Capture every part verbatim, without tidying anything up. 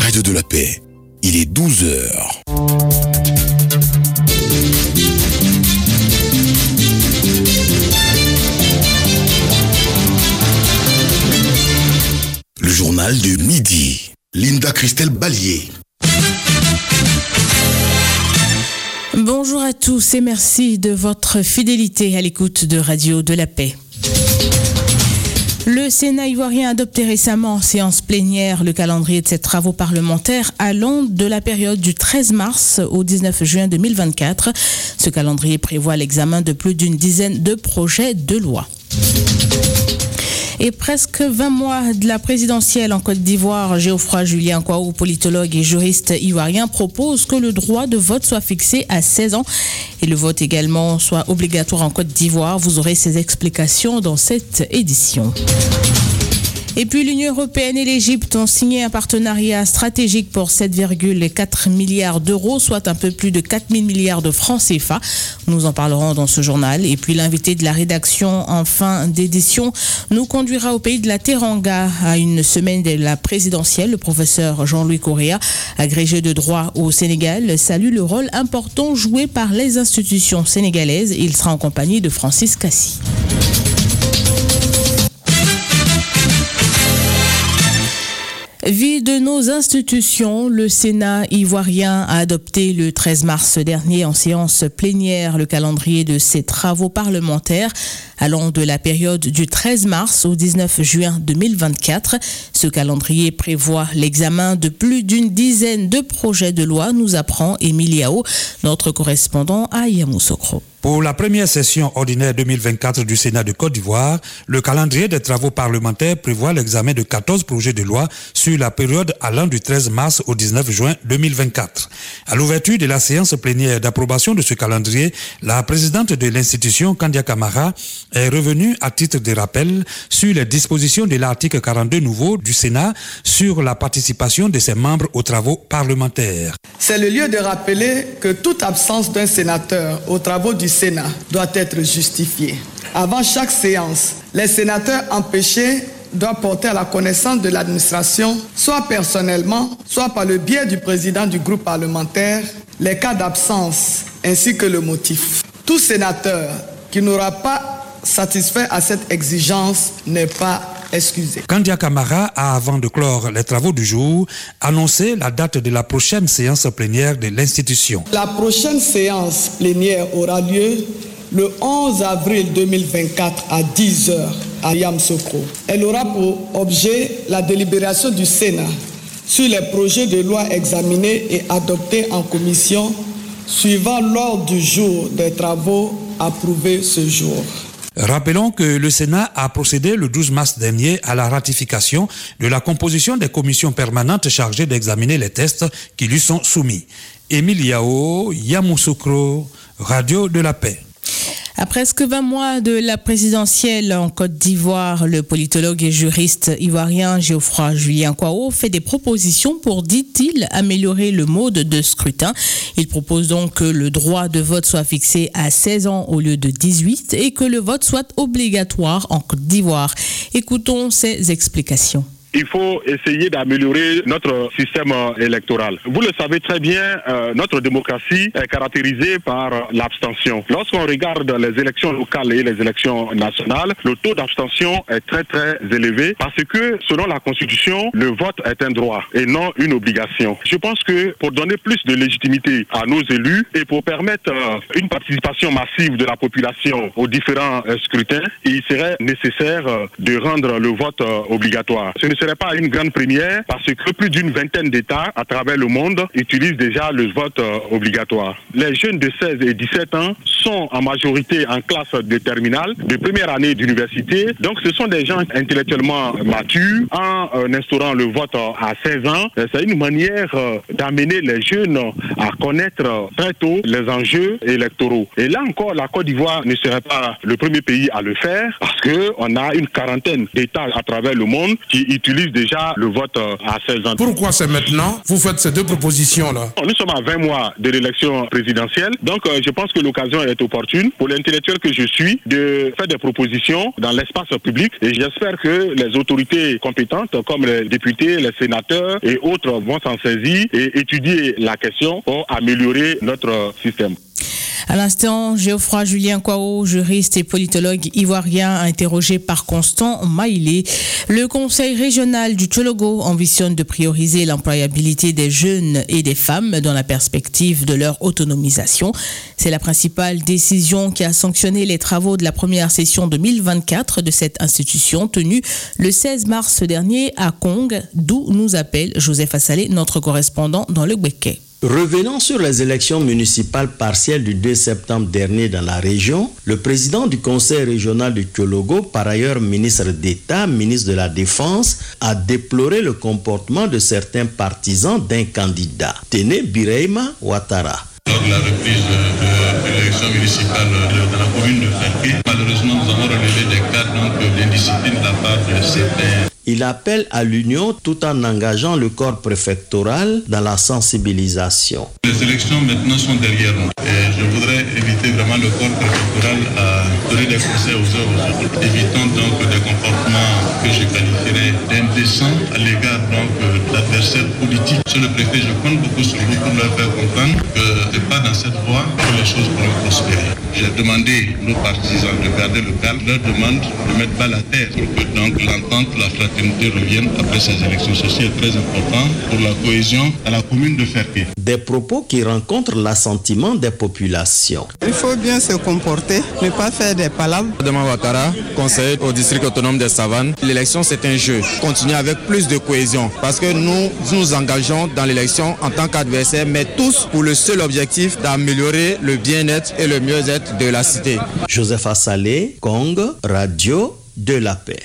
Radio de la Paix, il est douze heures. Le journal de midi. Linda Christelle Ballier. Bonjour à tous et merci de votre fidélité à l'écoute de Radio de la Paix. Le Sénat ivoirien a adopté récemment en séance plénière le calendrier de ses travaux parlementaires allant de la période du treize mars au dix-neuf juin deux mille vingt-quatre. Ce calendrier prévoit l'examen de plus d'une dizaine de projets de loi. Et presque vingt mois de la présidentielle en Côte d'Ivoire, Geoffroy Julien Kwaou, politologue et juriste ivoirien, propose que le droit de vote soit fixé à seize ans et le vote également soit obligatoire en Côte d'Ivoire. Vous aurez ces explications dans cette édition. Et puis l'Union européenne et l'Égypte ont signé un partenariat stratégique pour sept virgule quatre milliards d'euros, soit un peu plus de quatre mille milliards de francs C F A. Nous en parlerons dans ce journal. Et puis l'invité de la rédaction en fin d'édition nous conduira au pays de la Teranga à une semaine de la présidentielle. Le professeur Jean-Louis Correa, agrégé de droit au Sénégal, salue le rôle important joué par les institutions sénégalaises. Il sera en compagnie de Francis Cassi. Vie de nos institutions, le Sénat ivoirien a adopté le treize mars dernier en séance plénière le calendrier de ses travaux parlementaires allant de la période du treize mars au dix-neuf juin deux mille vingt-quatre. Ce calendrier prévoit l'examen de plus d'une dizaine de projets de loi, nous apprend Émile Yao, notre correspondant à Yamoussoukro. Pour la première session ordinaire deux mille vingt-quatre du Sénat de Côte d'Ivoire, le calendrier des travaux parlementaires prévoit l'examen de quatorze projets de loi sur la période allant du treize mars au dix-neuf juin deux mille vingt-quatre. À l'ouverture de la séance plénière d'approbation de ce calendrier, la présidente de l'institution, Kandia Camara, est revenue à titre de rappel sur les dispositions de l'article quarante-deux nouveau du Sénat sur la participation de ses membres aux travaux parlementaires. C'est le lieu de rappeler que toute absence d'un sénateur aux travaux du Sénat doit être justifiée. Avant chaque séance, les sénateurs empêchés doivent porter à la connaissance de l'administration, soit personnellement, soit par le biais du président du groupe parlementaire, les cas d'absence ainsi que le motif. Tout sénateur qui n'aura pas satisfait à cette exigence n'est pas excusé. Kandia Camara a, avant de clore les travaux du jour, annoncé la date de la prochaine séance plénière de l'institution. La prochaine séance plénière aura lieu le onze avril deux mille vingt-quatre à dix heures à Yamoussoukro. Elle aura pour objet la délibération du Sénat sur les projets de loi examinés et adoptés en commission suivant l'ordre du jour des travaux approuvés ce jour. Rappelons que le Sénat a procédé le douze mars dernier à la ratification de la composition des commissions permanentes chargées d'examiner les textes qui lui sont soumis. Émile Yao, Yamoussoukro, Radio de la Paix. À presque vingt mois de la présidentielle en Côte d'Ivoire, le politologue et juriste ivoirien Geoffroy Julien Kwaou fait des propositions pour, dit-il, améliorer le mode de scrutin. Il propose donc que le droit de vote soit fixé à seize ans au lieu de dix-huit et que le vote soit obligatoire en Côte d'Ivoire. Écoutons ses explications. Il faut essayer d'améliorer notre système électoral. Vous le savez très bien, euh, notre démocratie est caractérisée par l'abstention. Lorsqu'on regarde les élections locales et les élections nationales, le taux d'abstention est très très élevé parce que selon la Constitution, le vote est un droit et non une obligation. Je pense que pour donner plus de légitimité à nos élus et pour permettre euh, une participation massive de la population aux différents euh, scrutins, il serait nécessaire euh, de rendre le vote euh, obligatoire. Ce ne serait pas une grande première parce que plus d'une vingtaine d'États à travers le monde utilisent déjà le vote euh, obligatoire. Les jeunes de seize et dix-sept ans sont en majorité en classe de terminale, de première année d'université. Donc ce sont des gens intellectuellement matures. En euh, instaurant le vote euh, à seize ans, euh, c'est une manière euh, d'amener les jeunes à connaître euh, très tôt les enjeux électoraux. Et là encore, la Côte d'Ivoire ne serait pas le premier pays à le faire parce qu'on a une quarantaine d'États à travers le monde qui utilisent utilise déjà le vote à seize ans. Pourquoi c'est maintenant? Vous faites ces deux propositions-là. Nous sommes à vingt mois de l'élection présidentielle, donc euh, je pense que l'occasion est opportune pour l'intellectuel que je suis de faire des propositions dans l'espace public et j'espère que les autorités compétentes comme les députés, les sénateurs et autres vont s'en saisir et étudier la question pour améliorer notre système. À l'instant, Geoffroy Julien Kwao, juriste et politologue ivoirien, interrogé par Constant Maïlé. Le Conseil régional du Tchologo ambitionne de prioriser l'employabilité des jeunes et des femmes dans la perspective de leur autonomisation. C'est la principale décision qui a sanctionné les travaux de la première session deux mille vingt-quatre de cette institution tenue le seize mars dernier à Kong, d'où nous appelle Joseph Assalé, notre correspondant dans le Gbeke. Revenant sur les élections municipales partielles du deux septembre dernier dans la région, le président du conseil régional du Tchologo, par ailleurs ministre d'État, ministre de la Défense, a déploré le comportement de certains partisans d'un candidat, Téné Bireima Ouattara. Lors de la reprise de, de l'élection municipale de, de la commune de Ferké, malheureusement nous avons relevé des cas d'indiscipline de la part de certains. Il appelle à l'union tout en engageant le corps préfectoral dans la sensibilisation. Les élections maintenant sont derrière nous et je voudrais inviter vraiment le corps préfectoral à donner des conseils aux uns aux autres, évitant donc des comportements que je qualifierais d'indécents à l'égard donc d'adversaires politiques. Monsieur le préfet, je compte beaucoup sur vous pour leur faire comprendre que ce n'est pas dans cette voie que les choses pourront prospérer. J'ai demandé aux partisans de garder le calme, leur demande de mettre balle à terre pour que donc l'entente, la fraternité revienne après ces élections. Ceci est très important pour la cohésion à la commune de Ferké. Des propos qui rencontrent l'assentiment des populations. Il faut bien se comporter, ne pas faire des palabres. Demande Ouattara, conseiller au district autonome des Savanes. L'élection c'est un jeu. Continuer avec plus de cohésion parce que nous nous engageons dans l'élection en tant qu'adversaires, mais tous pour le seul objectif d'améliorer le bien-être et le mieux-être de la cité. Joseph Assalé, Kong, Radio de la Paix.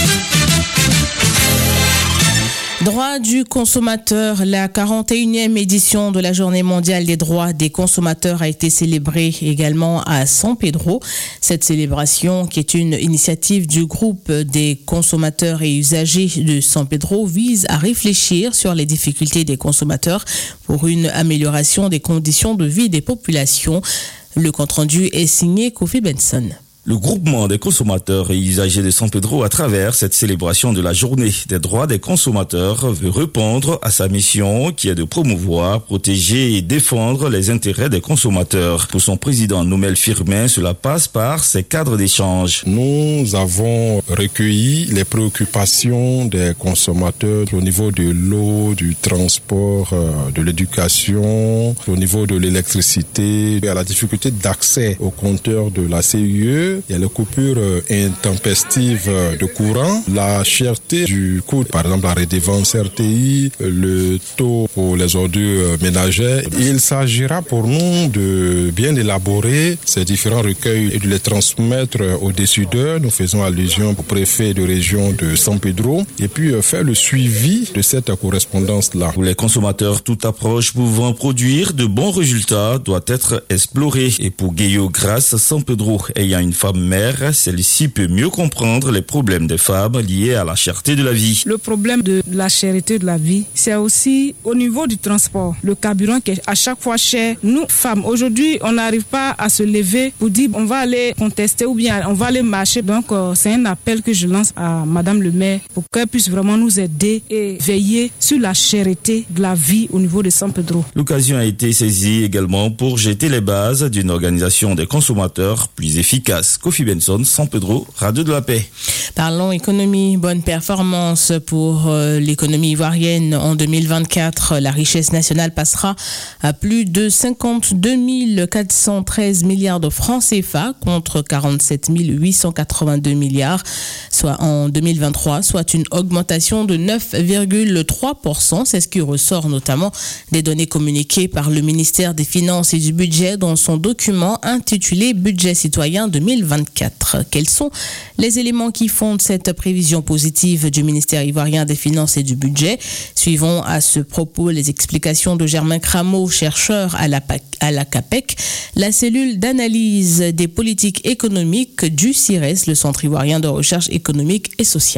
Droits du consommateur, la quarante et unième édition de la Journée mondiale des droits des consommateurs a été célébrée également à San Pedro. Cette célébration, qui est une initiative du groupe des consommateurs et usagers de San Pedro, vise à réfléchir sur les difficultés des consommateurs pour une amélioration des conditions de vie des populations. Le compte-rendu est signé Kofi Benson. Le groupement des consommateurs et usagers de San Pedro, à travers cette célébration de la journée des droits des consommateurs, veut répondre à sa mission qui est de promouvoir, protéger et défendre les intérêts des consommateurs. Pour son président Noumel Firmin, cela passe par ces cadres d'échange. Nous avons recueilli les préoccupations des consommateurs au niveau de l'eau, du transport, de l'éducation, au niveau de l'électricité, à la difficulté d'accès au compteur de la C I E. Il y a les coupures intempestives de courant, la cherté du coût, par exemple la redevance R T I, le taux pour les ordures ménagères. Il s'agira pour nous de bien élaborer ces différents recueils et de les transmettre aux décideurs. Nous faisons allusion au préfet de région de San Pedro et puis faire le suivi de cette correspondance-là. Pour les consommateurs, toute approche pouvant produire de bons résultats doit être explorée. Et pour Gueyo Grasse, San Pedro ayant une femme mère, celle-ci peut mieux comprendre les problèmes des femmes liés à la cherté de la vie. Le problème de la cherté de la vie, c'est aussi au niveau du transport. Le carburant qui est à chaque fois cher. Nous, femmes, aujourd'hui, on n'arrive pas à se lever pour dire on va aller contester ou bien on va aller marcher. Donc, euh, c'est un appel que je lance à Madame le maire pour qu'elle puisse vraiment nous aider et veiller sur la cherté de la vie au niveau de San Pedro. L'occasion a été saisie également pour jeter les bases d'une organisation des consommateurs plus efficace. Kofi Benson, San Pedro, Radio de la Paix. Parlons économie, bonne performance pour euh, l'économie ivoirienne en deux mille vingt-quatre. La richesse nationale passera à plus de cinquante-deux mille quatre cent treize milliards de francs C F A contre quarante-sept mille huit cent quatre-vingt-deux milliards, soit en deux mille vingt-trois, soit une augmentation de neuf virgule trois pour cent. C'est ce qui ressort notamment des données communiquées par le ministère des Finances et du Budget dans son document intitulé Budget citoyen deux mille vingt-quatre. Quels sont les éléments qui fondent cette prévision positive du ministère ivoirien des Finances et du Budget? Suivons à ce propos les explications de Germain Crameau, chercheur à la, à la CAPEC, la cellule d'analyse des politiques économiques du C I R E S, le Centre ivoirien de recherche économique et sociale.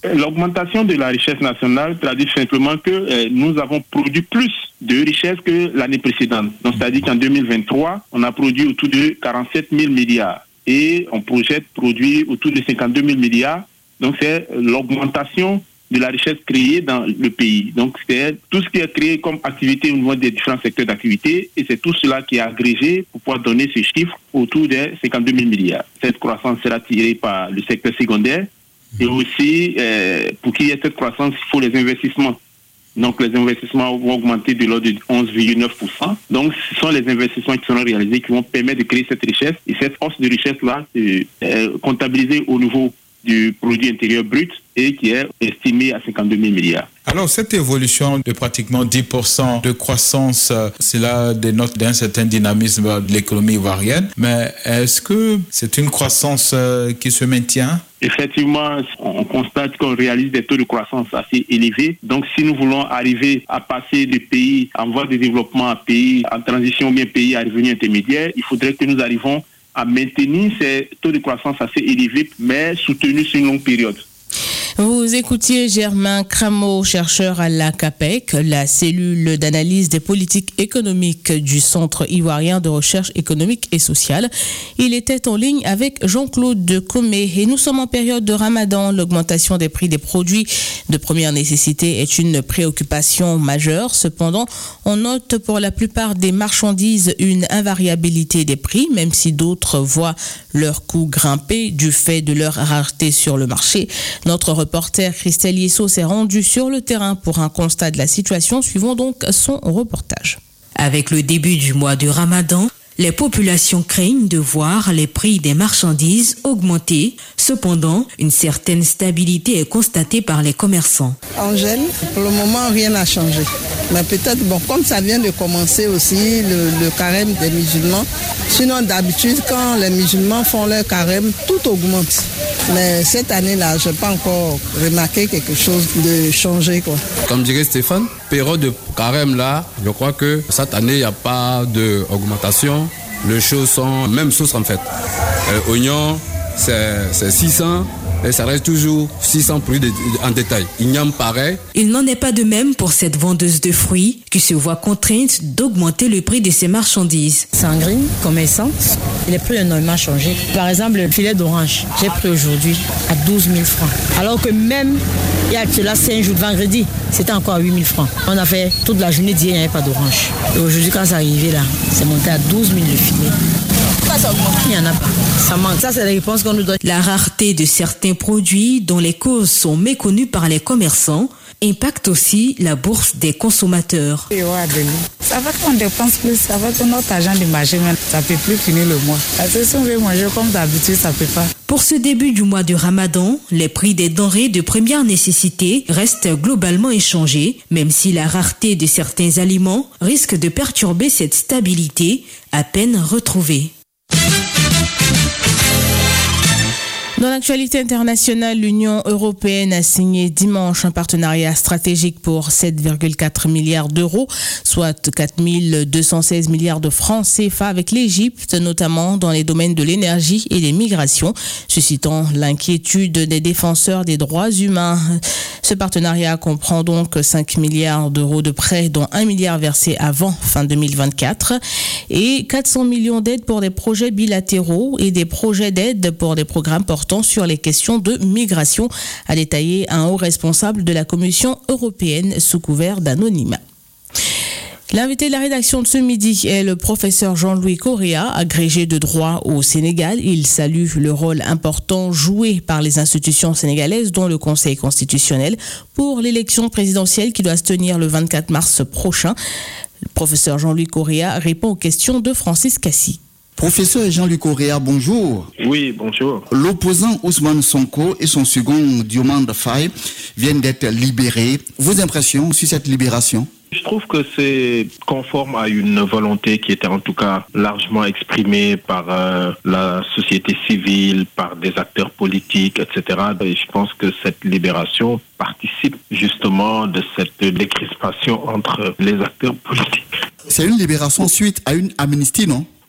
L'augmentation de la richesse nationale traduit simplement que euh, nous avons produit plus de richesses que l'année précédente. Donc, c'est-à-dire qu'en deux mille vingt-trois, on a produit autour de quarante-sept mille milliards et on projette produire autour de cinquante-deux mille milliards. Donc, c'est l'augmentation de la richesse créée dans le pays. Donc, c'est tout ce qui est créé comme activité au niveau des différents secteurs d'activité et c'est tout cela qui est agrégé pour pouvoir donner ce chiffre autour de cinquante-deux mille milliards. Cette croissance sera tirée par le secteur secondaire et aussi, euh, pour qu'il y ait cette croissance, il faut les investissements. Donc, les investissements vont augmenter de l'ordre de onze virgule neuf pour cent. Donc, ce sont les investissements qui seront réalisés qui vont permettre de créer cette richesse. Et cette hausse de richesse-là, c'est euh, comptabilisée au niveau du produit intérieur brut et qui est estimé à cinquante-deux mille milliards. Alors, cette évolution de pratiquement dix pour cent de croissance, cela dénote d'un certain dynamisme de l'économie ivoirienne. Mais est-ce que c'est une croissance qui se maintient? Effectivement, on constate qu'on réalise des taux de croissance assez élevés. Donc, si nous voulons arriver à passer de pays en voie de développement à pays en transition ou bien pays à revenu intermédiaire, il faudrait que nous arrivions à maintenir ces taux de croissance assez élevés, mais soutenus sur une longue période. Vous écoutiez Germain Crameau, chercheur à l'A C A P E C, la cellule d'analyse des politiques économiques du Centre ivoirien de recherche économique et sociale. Il était en ligne avec Jean-Claude Comé et nous sommes en période de Ramadan. L'augmentation des prix des produits de première nécessité est une préoccupation majeure. Cependant, on note pour la plupart des marchandises une invariabilité des prix, même si d'autres voient leur coût grimper du fait de leur rareté sur le marché. Notre reporter Christelle Yesso s'est rendu sur le terrain pour un constat de la situation. Suivons donc son reportage. Avec le début du mois de Ramadan, les populations craignent de voir les prix des marchandises augmenter. Cependant, une certaine stabilité est constatée par les commerçants. Angèle, pour le moment, rien n'a changé. Mais peut-être, bon, comme ça vient de commencer aussi, le, le carême des musulmans, sinon d'habitude, quand les musulmans font leur carême, tout augmente. Mais cette année-là, je n'ai pas encore remarqué quelque chose de changé, quoi. Comme dirait Stéphane, période de carême là, je crois que cette année, il n'y a pas d'augmentation. Les choses sont même source en fait. Euh, oignons, c'est six cents et ça reste toujours six cents prix de, en détail. Igname pareil. Il n'en est pas de même pour cette vendeuse de fruits qui se voit contrainte d'augmenter le prix de ses marchandises. Sangrine, commerçant, les prix ont énormément changé. Par exemple, le filet d'orange, j'ai pris aujourd'hui à douze mille francs. Alors que même il y a cela cinq jours de vendredi, c'était encore à huit mille francs. On a fait toute la journée d'hier, il n'y avait pas d'orange. Et aujourd'hui, quand c'est arrivé là, c'est monté à douze mille le filet. Ça augmente, il n'y en a pas. Ça manque. Ça, c'est la réponse qu'on nous donne. La rareté de certains produits dont les causes sont méconnues par les commerçants impacte aussi la bourse des consommateurs. Ça va qu'on dépense plus, ça va que notre argent de marché, ça ne peut plus finir le mois. Parce que si on veut manger comme d'habitude, ça ne peut pas. Pour ce début du mois de Ramadan, les prix des denrées de première nécessité restent globalement inchangés, même si la rareté de certains aliments risque de perturber cette stabilité à peine retrouvée. Dans l'actualité internationale, l'Union européenne a signé dimanche un partenariat stratégique pour sept virgule quatre milliards d'euros, soit quatre mille deux cent seize milliards de francs C F A avec l'Égypte, notamment dans les domaines de l'énergie et des migrations, suscitant l'inquiétude des défenseurs des droits humains. Ce partenariat comprend donc cinq milliards d'euros de prêts, dont un milliard versé avant fin deux mille vingt-quatre, et quatre cents millions d'aides pour des projets bilatéraux et des projets d'aide pour des programmes portant sur les questions de migration, a détaillé un haut responsable de la Commission européenne sous couvert d'anonymat. L'invité de la rédaction de ce midi est le professeur Jean-Louis Correa, agrégé de droit au Sénégal. Il salue le rôle important joué par les institutions sénégalaises, dont le Conseil constitutionnel, pour l'élection présidentielle qui doit se tenir le vingt-quatre mars prochain. Le professeur Jean-Louis Correa répond aux questions de Francis Cassi. Professeur Jean-Luc Correa, bonjour. Oui, bonjour. L'opposant Ousmane Sonko et son second Diomaye Faye viennent d'être libérés. Vos impressions sur cette libération ? Je trouve que c'est conforme à une volonté qui était en tout cas largement exprimée par euh, la société civile, par des acteurs politiques, et cetera. Et je pense que cette libération participe justement de cette décrispation entre les acteurs politiques. C'est une libération suite à une amnistie, non ?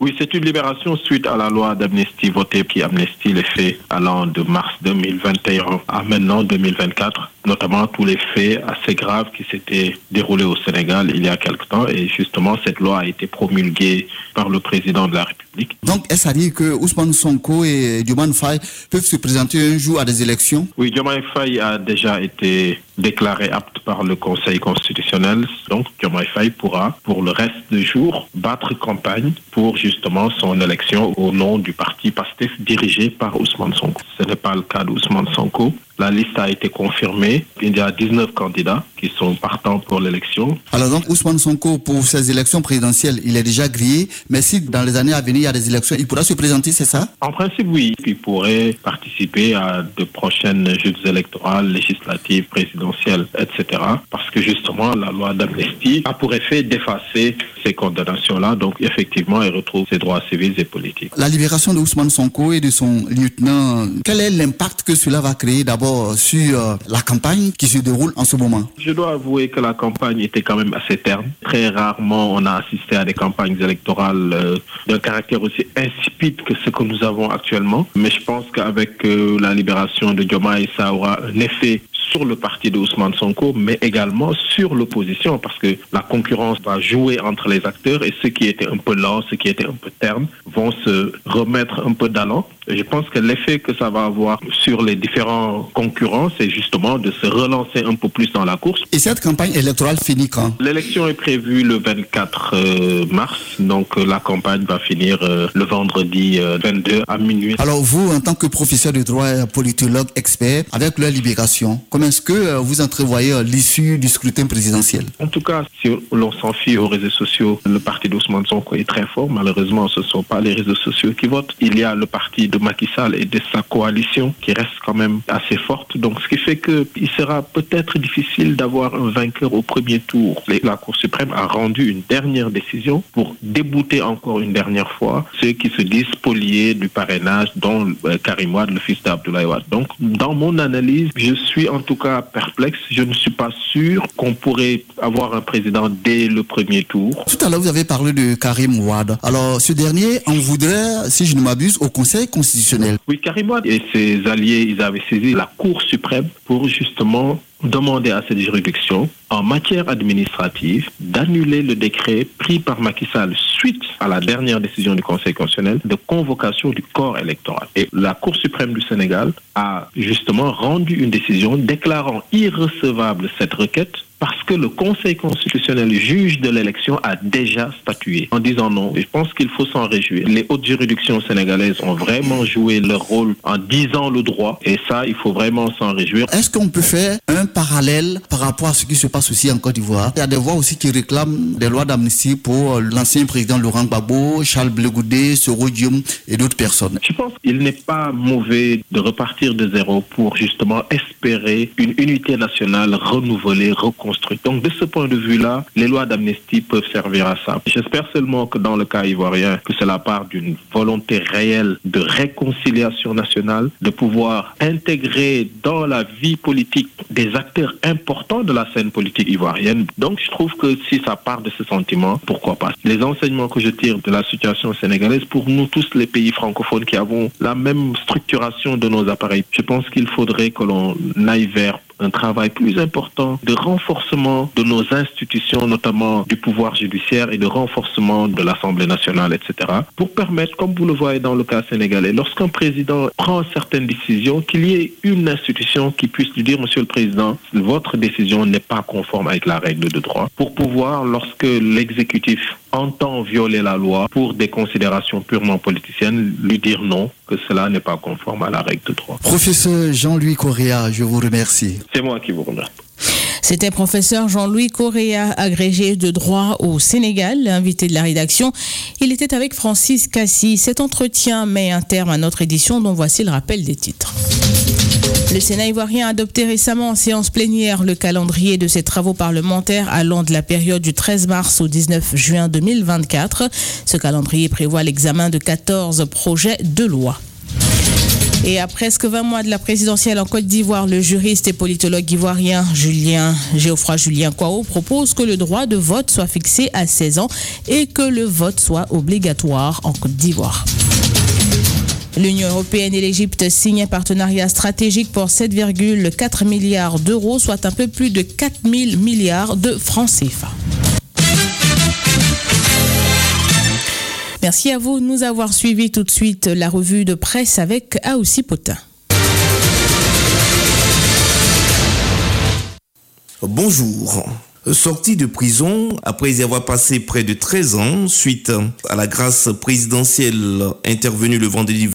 Oui, c'est une libération suite à la loi d'amnistie votée qui amnistie les faits allant de mars deux mille vingt et un à maintenant deux mille vingt-quatre, notamment tous les faits assez graves qui s'étaient déroulés au Sénégal il y a quelque temps. Et justement, cette loi a été promulguée par le président de la République. Donc, est-ce à dire que Ousmane Sonko et Diomaye Faye peuvent se présenter un jour à des élections? Oui, Diomaye Faye a déjà été déclaré apte par le Conseil constitutionnel. Donc, Diomaye Faye pourra, pour le reste du jour, battre campagne pour justement son élection au nom du parti PASTEF dirigé par Ousmane Sonko. Ce n'est pas le cas d'Ousmane Sonko. La liste a été confirmée. Il y a dix-neuf candidats qui sont partants pour l'élection. Alors donc, Ousmane Sonko, pour ces élections présidentielles, il est déjà grillé. Mais si dans les années à venir, il y a des élections, il pourra se présenter, c'est ça? En principe, oui. Il pourrait participer à de prochaines joutes électorales, législatives, présidentielles, et cetera. Parce que justement, la loi d'amnistie a pour effet d'effacer ces condamnations-là. Donc, effectivement, il retrouve ses droits civils et politiques. La libération de Ousmane Sonko et de son lieutenant, quel est l'impact que cela va créer d'abord sur euh, la campagne qui se déroule en ce moment? Je dois avouer que la campagne était quand même assez terne. Très rarement on a assisté à des campagnes électorales euh, d'un caractère aussi insipide que ce que nous avons actuellement. Mais je pense qu'avec euh, la libération de Diomaye, ça aura un effet sur le parti de Ousmane Sonko, mais également sur l'opposition, parce que la concurrence va jouer entre les acteurs et ceux qui étaient un peu lents, ceux qui étaient un peu ternes, vont se remettre un peu d'allant. Et je pense que l'effet que ça va avoir sur les différents concurrents, c'est justement de se relancer un peu plus dans la course. Et cette campagne électorale finit quand? L'élection est prévue le vingt-quatre mars, donc la campagne va finir le vendredi vingt-deux à minuit. Alors vous, en tant que professeur de droit, politologue, expert, avec la libération, comment est-ce que vous entrevoyez l'issue du scrutin présidentiel? En tout cas, si l'on s'en fie aux réseaux sociaux, le parti d'Ousmane Sonko est très fort. Malheureusement, ce ne sont pas les réseaux sociaux qui votent. Il y a le parti de Macky Sall et de sa coalition qui reste quand même assez forte. Donc, ce qui fait qu'il sera peut-être difficile d'avoir un vainqueur au premier tour. La Cour suprême a rendu une dernière décision pour débouter encore une dernière fois ceux qui se disent spoliés du parrainage, dont Karim Wade, le fils d'Abdoulaye Wade. Donc, dans mon analyse, je suis en tout cas perplexe. Je ne suis pas sûr qu'on pourrait avoir un président dès le premier tour. Tout à l'heure, vous avez parlé de Karim Wade. Alors, ce dernier, on voudrait, si je ne m'abuse, au Conseil constitutionnel. Oui, Karim Wade et ses alliés, ils avaient saisi la Cour suprême pour justement demander à cette juridiction, en matière administrative, d'annuler le décret pris par Macky Sall suite à la dernière décision du Conseil constitutionnel de convocation du corps électoral. Et la Cour suprême du Sénégal a justement rendu une décision déclarant irrecevable cette requête parce que le Conseil constitutionnel, juge de l'élection, a déjà statué en disant non. Je pense qu'il faut s'en réjouir. Les hautes juridictions sénégalaises ont vraiment joué leur rôle en disant le droit et ça, il faut vraiment s'en réjouir. Est-ce qu'on peut faire un parallèle par rapport à ce qui se passe aussi en Côte d'Ivoire? Il y a des voix aussi qui réclament des lois d'amnistie pour l'ancien président Laurent Gbagbo, Charles Blé Goudé, Soro Diom et d'autres personnes. Je pense qu'il n'est pas mauvais de repartir de zéro pour justement espérer une unité nationale renouvelée, reconstruite. Donc de ce point de vue-là, les lois d'amnistie peuvent servir à ça. J'espère seulement que dans le cas ivoirien, que c'est la part d'une volonté réelle de réconciliation nationale, de pouvoir intégrer dans la vie politique des acteurs importants de la scène politique ivoirienne. Donc je trouve que si ça part de ce sentiment, pourquoi pas. Les enseignements que je tire de la situation sénégalaise, pour nous tous les pays francophones qui avons la même structuration de nos appareils, je pense qu'il faudrait que l'on aille vers un travail plus important de renforcement de nos institutions, notamment du pouvoir judiciaire et de renforcement de l'Assemblée nationale, et cetera, pour permettre, comme vous le voyez dans le cas sénégalais, lorsqu'un président prend certaines décisions, qu'il y ait une institution qui puisse lui dire, Monsieur le Président, votre décision n'est pas conforme avec la règle de droit, pour pouvoir, lorsque l'exécutif entend violer la loi pour des considérations purement politiciennes, lui dire non, que cela n'est pas conforme à la règle de droit. Professeur Jean-Louis Correa, je vous remercie. C'est moi qui vous remercie. C'était professeur Jean-Louis Correa, agrégé de droit au Sénégal, invité de la rédaction. Il était avec Francis Cassi. Cet entretien met un terme à notre édition dont voici le rappel des titres. Le Sénat ivoirien a adopté récemment en séance plénière le calendrier de ses travaux parlementaires allant de la période du treize mars au dix-neuf juin deux mille vingt-quatre. Ce calendrier prévoit l'examen de quatorze projets de loi. Et à presque vingt mois de la présidentielle en Côte d'Ivoire, le juriste et politologue ivoirien Julien Geoffroy Julien Kwao propose que le droit de vote soit fixé à seize ans et que le vote soit obligatoire en Côte d'Ivoire. L'Union européenne et l'Égypte signent un partenariat stratégique pour sept virgule quatre milliards d'euros, soit un peu plus de quatre mille milliards de francs C F A. Merci à vous de nous avoir suivis. Tout de suite la revue de presse avec Aoussi Potin. Bonjour. Sorti de prison après y avoir passé près de treize ans suite à la grâce présidentielle intervenue le vendredi